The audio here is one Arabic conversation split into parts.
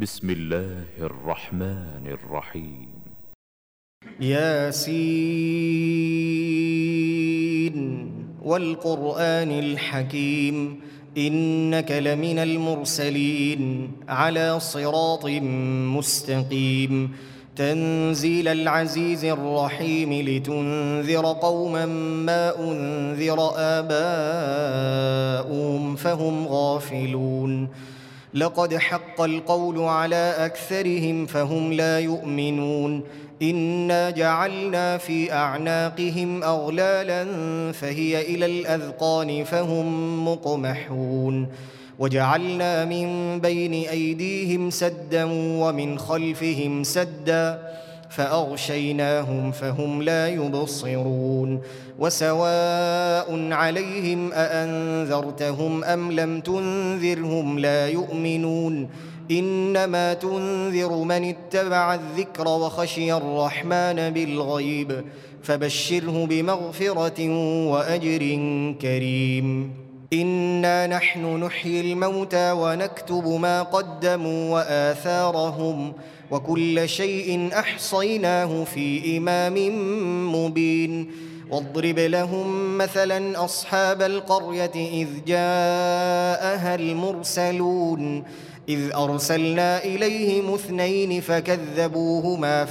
بسم الله الرحمن الرحيم. ياسين والقرآن الحكيم إنك لمن المرسلين على صراط مستقيم تنزيل العزيز الرحيم لتنذر قوما ما أنذر آباؤهم فهم غافلون لقد حق القول على أكثرهم فهم لا يؤمنون إنا جعلنا في أعناقهم أغلالا فهي إلى الأذقان فهم مقمحون وجعلنا من بين أيديهم سدا ومن خلفهم سدا فأغشيناهم فهم لا يبصرون وسواء عليهم أأنذرتهم أم لم تنذرهم لا يؤمنون إنما تنذر من اتبع الذكر وخشي الرحمن بالغيب فبشره بمغفرة وأجر كريم إنا نحن نحيي الموتى ونكتب ما قدموا وآثارهم وكل شيء أحصيناه في إمام مبين واضرب لهم مثلا أصحاب القرية إذ جاءها المرسلون إذ أرسلنا إليهم 2 فكذبوهما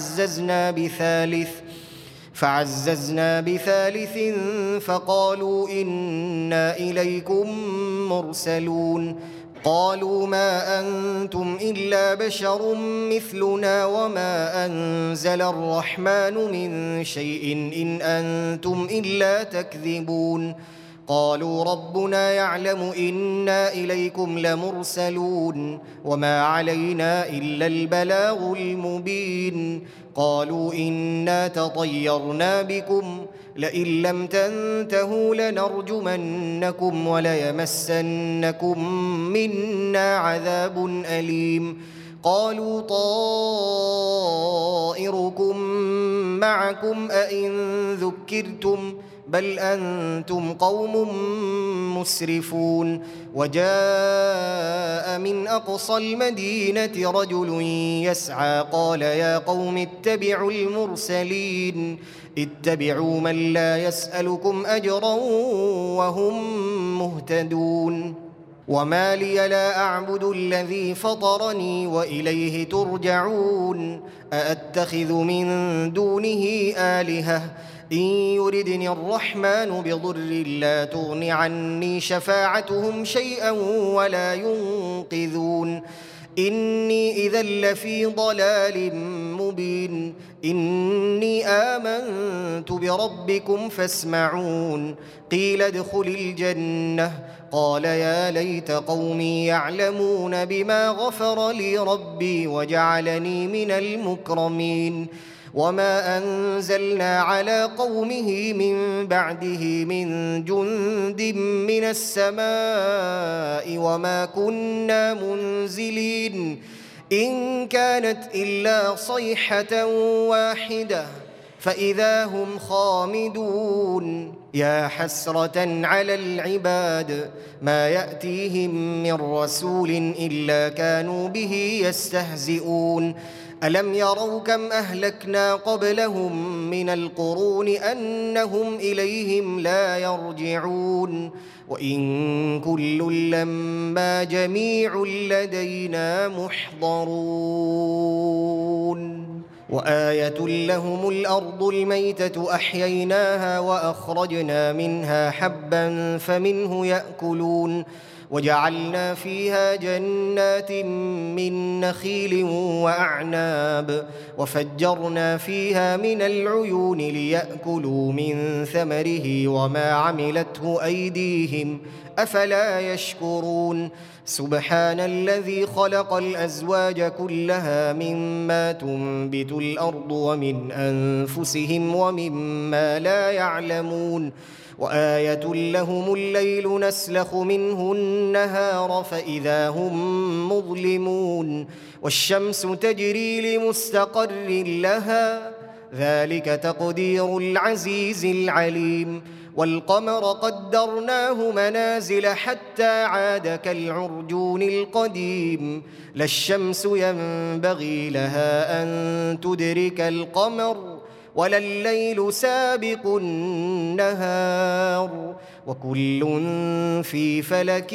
فعززنا بثالث فقالوا إنا إليكم مرسلون قالوا ما أنتم إلا بشر مثلنا وما أنزل الرحمن من شيء إن أنتم إلا تكذبون قالوا ربنا يعلم إنا إليكم لمرسلون وما علينا إلا البلاغ المبين قالوا إنا تطيرنا بكم لئن لم تنتهوا لنرجمنكم وليمسنكم منا عذاب أليم قالوا طائركم معكم أئن ذكرتم بل أنتم قوم مسرفون وجاء من أقصى المدينة رجل يسعى قال يا قوم اتبعوا المرسلين اتبعوا من لا يسألكم أجرا وهم مهتدون وما لي لا أعبد الذي فطرني وإليه ترجعون أأتخذ من دونه آلهة إن يردني الرحمن بضر لا تغن عني شفاعتهم شيئا ولا ينقذون إني إذا لفي ضلال مبين إني آمنت بربكم فاسمعون قيل ادخل الجنة قال يا ليت قومي يعلمون بما غفر لي ربي وجعلني من المكرمين وما أنزلنا على قومه من بعده من جند من السماء وما كنا منزلين إن كانت إلا صيحة واحدة فإذا هم خامدون يا حسرة على العباد ما يأتيهم من رسول إلا كانوا به يستهزئون ألم يروا كم أهلكنا قبلهم من القرون أنهم إليهم لا يرجعون وإن كل لما جميع لدينا محضرون وآية لهم الأرض الميتة أحييناها وأخرجنا منها حبا فمنه يأكلون وجعلنا فيها جنات من نخيل وأعناب وفجرنا فيها من العيون ليأكلوا من ثمره وما عملته أيديهم أفلا يشكرون سبحان الذي خلق الأزواج كلها مما تنبت الأرض ومن أنفسهم ومما لا يعلمون وآية لهم الليل نسلخ منه النهار فإذا هم مظلمون والشمس تجري لمستقر لها ذلك تقدير العزيز العليم والقمر قدرناه منازل حتى عاد كالعرجون القديم لا الشمس ينبغي لها أن تدرك القمر ولا الليل سابق النهار وكل في فلك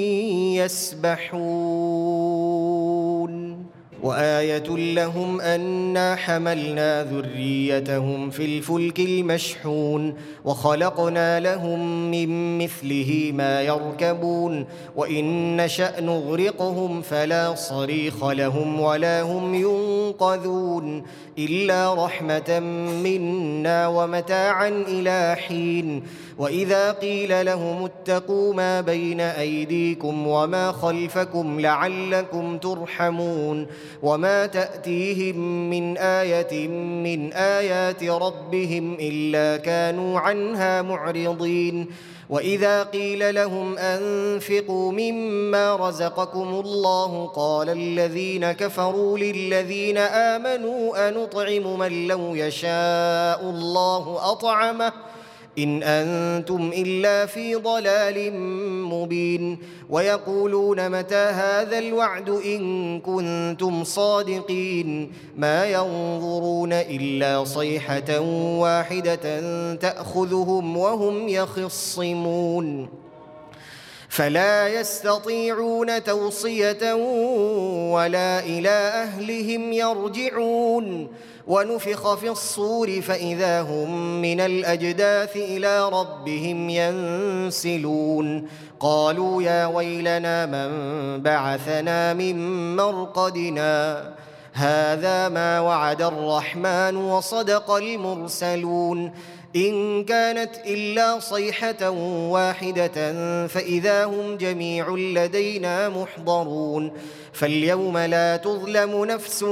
يسبحون وآية لهم أنا حملنا ذريتهم في الفلك المشحون وخلقنا لهم من مثله ما يركبون وإن نشأ نغرقهم فلا صريخ لهم ولا هم ينقذون إلا رحمة منا ومتاعا إلى حين وإذا قيل لهم اتقوا ما بين أيديكم وما خلفكم لعلكم ترحمون وما تأتيهم من آية من آيات ربهم إلا كانوا عنها معرضين وإذا قيل لهم أنفقوا مما رزقكم الله قال الذين كفروا للذين آمنوا أنطعم من لو يشاء الله أطعمه إن أنتم إلا في ضلال مبين ويقولون متى هذا الوعد إن كنتم صادقين ما ينظرون إلا صيحة واحدة تأخذهم وهم يخصمون فلا يستطيعون توصية ولا إلى أهلهم يرجعون ونفخ في الصور فإذا هم من الأجداث إلى ربهم ينسلون قالوا يا ويلنا من بعثنا من مرقدنا هذا ما وعد الرحمن وصدق المرسلون إن كانت إلا صيحة واحدة فإذا هم جميع لدينا محضرون فاليوم لا تظلم نفس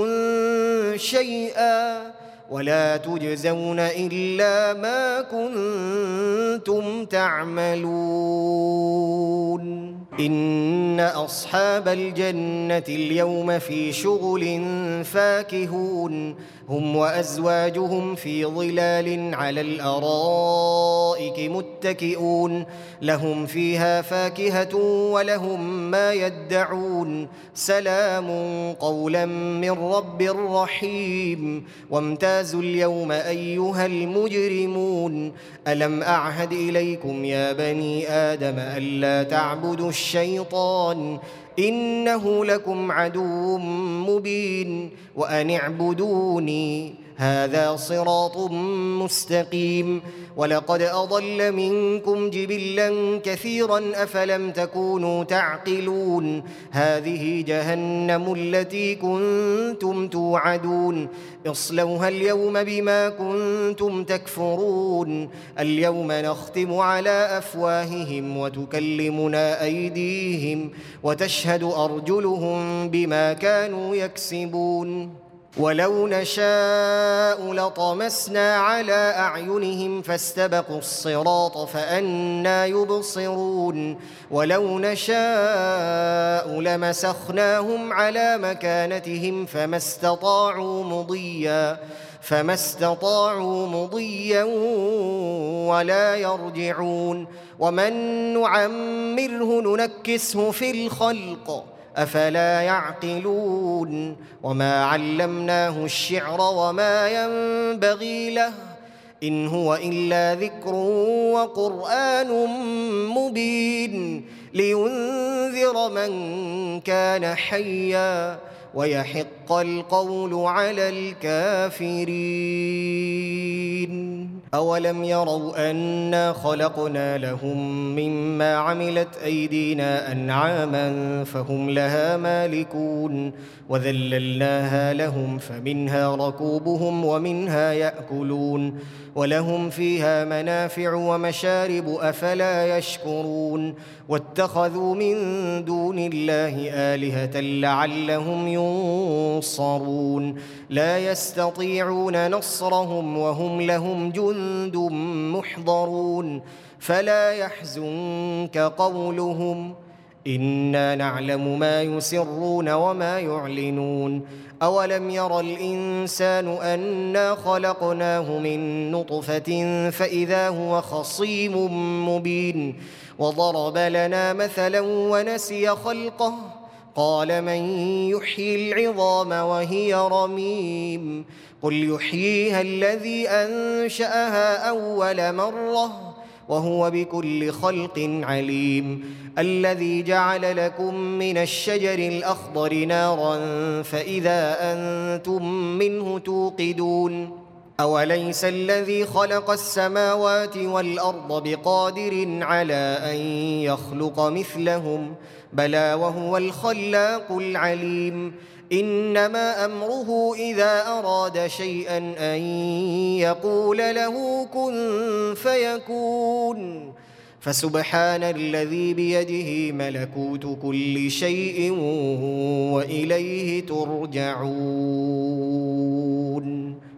شيئا ولا تجزون إلا ما كنتم تعملون إن أصحاب الجنة اليوم في شغل فاكهون هم وأزواجهم في ظلال على الأرائك متكئون لهم فيها فاكهة ولهم ما يدعون سلام قولا من رب رحيم وامتازوا اليوم أيها المجرمون ألم أعهد إليكم يا بني آدم ألا تعبدوا الشيطان إنه لكم عدو مبين وأن اعبدوني هذا صراط مستقيم ولقد أضل منكم جبلا كثيرا أفلم تكونوا تعقلون هذه جهنم التي كنتم توعدون اصلوها اليوم بما كنتم تكفرون اليوم نختم على أفواههم وتكلمنا أيديهم وتشهد أرجلهم بما كانوا يكسبون ولو نشاء لطمسنا على أعينهم فاستبقوا الصراط فأنى يبصرون ولو نشاء لمسخناهم على مكانتهم فما استطاعوا مضيا ولا يرجعون ومن نعمره ننكسه في الخلق أفلا يعقلون وما علمناه الشعر وما ينبغي له إن هو إلا ذكر وقرآن مبين لينذر من كان حيا ويحق القول على الكافرين أولم يروا أنا خلقنا لهم مما عملت أيدينا أنعاما فهم لها مالكون وذللناها لهم فمنها ركوبهم ومنها يأكلون ولهم فيها منافع ومشارب أفلا يشكرون واتخذوا من دون الله آلهة لعلهم ينصرون لا يستطيعون نصرهم وهم لهم جند محضرون فلا يحزنك قولهم إنا نعلم ما يسرون وما يعلنون أولم ير الإنسان أنا خلقناه من نطفة فإذا هو خصيم مبين وضرب لنا مثلا ونسي خلقه قال من يحيي العظام وهي رميم قل يحييها الذي أنشأها أول مرة وهو بكل خلق عليم الذي جعل لكم من الشجر الأخضر نارا فإذا أنتم منه توقدون أوليس الذي خلق السماوات والأرض بقادر على أن يخلق مثلهم بلى وهو الخلاق العليم إنما أمره إذا أراد شيئا أن يقول له كن فيكون فسبحان الذي بيده ملكوت كل شيء وإليه ترجعون